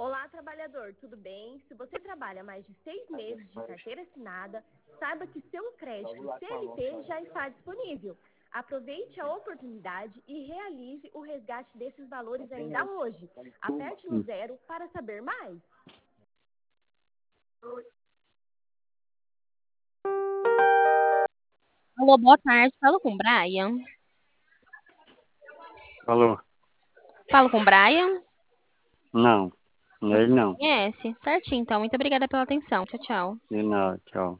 Olá, trabalhador, tudo bem? Se você trabalha mais de 6 meses de carteira assinada, saiba que seu crédito CLT já está disponível. Aproveite a oportunidade e realize o resgate desses valores ainda hoje. Aperte no 0 para saber mais. Alô, boa tarde. Falo com o Brian. Falou. Falo com o Brian. Não, ele Você não. conhece? Certinho, então. Muito obrigada pela atenção. Tchau, tchau. De nada, tchau.